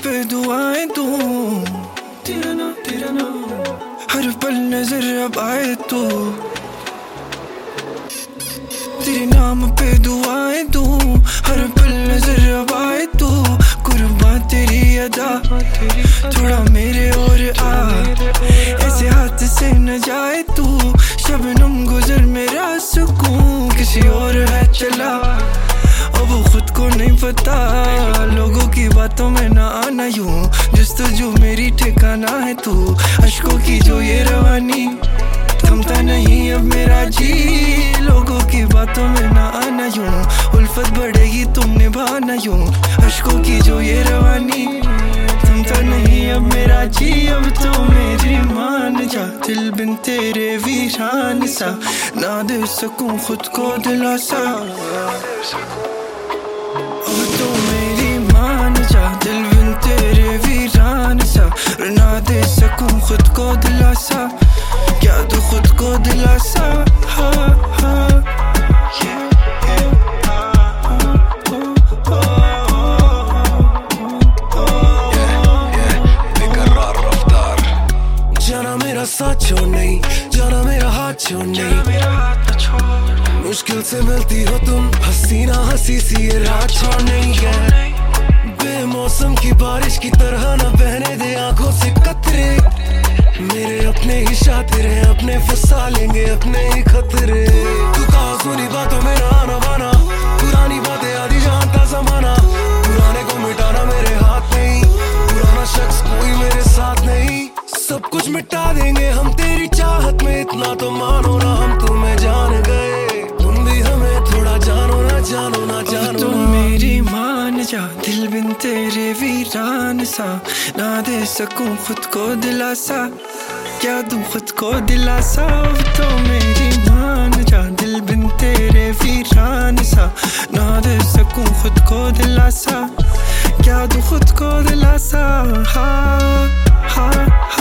पे दुआएं दूं, तेरा नाम हर पल नजर अब आए तू। तेरे नाम पे दुआएं दूं, हर पल नजर अब आए तू। कुर्बान तेरी अदा, थोड़ा मेरे और आ, ऐसे हाथ से न जाए तू। शबनम गुजर मेरा सुकून किसी और है चला, अब खुद को नहीं पता। लोगों की बातों में ना आना यूं, जस्तजू मेरी ठिकाना है तू। अश्कों की जो ये रवानी, थमता नहीं अब मेरा जी। लोगों की बातों में ना आना यूं, उल्फत बढ़ेगी तुम निभाना यूं। अश्कों की जो ये रवानी, थमता नहीं अब मेरा जी। अब तो मेरी मान जा, दिल बिन तेरे वीरान सा, ना दे सकूं खुद को दिलासा। अब तो मेरी मान जा, दिल बिन तेरे वीरान सा, ना दे सकूं खुद को दिलासा। क्या तू खुद को दिलासा, हाँ हाँ। जाना मेरा साथ छोड़ नहीं, जाना मेरा हाथ छोड़ नहीं। मुश्किल से मिलती हो तुम, हसीना हंसी सी ये रात छोड़ नहीं है। बेमौसम की बारिश की तरह न बहने दे आंखों से कतरे। मेरे अपने ही शातिरे, अपने फंसा लेंगे अपने ही खतरे। तू कहा सुनी बातों में ना आना बाना, पुरानी बातें आदि जानता जमाना। पुराने को मिटाना मेरे हाथ नहीं, पुराना शख्स कोई मेरे साथ नहीं। सब कुछ मिटा देंगे हम तेरी चाहत में, इतना तो मानो ना हम तुम्हें जान गए। तुम भी हमें थोड़ा जानो ना, जानो ना, जानो तो ना। मेरी मान जा, दिल बिन तेरे वीरान सा, ना दे सकूं खुद को दिलासा। क्या दूं खुद को दिलासा। अब तो मेरी मान जा, दिल बिन तेरे वीरान सा, ना दे सकूं खुद को दिलासा। क्या दूं खुद को दिलासा, हाँ हाँ।